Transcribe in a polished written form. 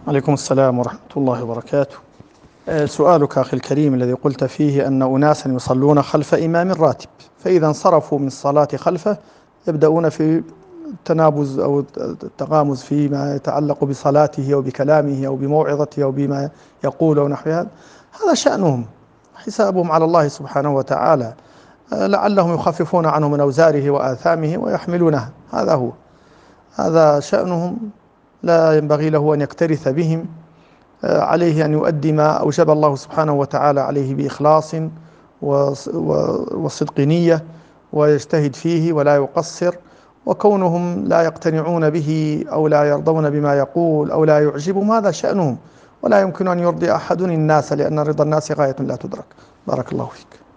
عليكم السلام ورحمة الله وبركاته. سؤالك أخي الكريم الذي قلت فيه أن أناسا يصلون خلف إمام راتب، فإذا انصرفوا من الصلاة خلفه يبدأون في التنابز أو التغامز فيما يتعلق بصلاته أو بكلامه أو بموعظته أو بما يقول أو نحو هذا شأنهم، حسابهم على الله سبحانه وتعالى. لعلهم يخففون عنه من أوزاره وآثامه ويحملونه، هذا شأنهم. لا ينبغي له أن يكترث بهم. عليه أن يؤدي ما أوجب الله سبحانه وتعالى عليه بإخلاص وصدق نية، ويجتهد فيه ولا يقصر. وكونهم لا يقتنعون به أو لا يرضون بما يقول أو لا يعجبهم هذا شأنهم، ولا يمكن أن يرضي أحد الناس، لأن رضا الناس غاية لا تدرك. بارك الله فيك.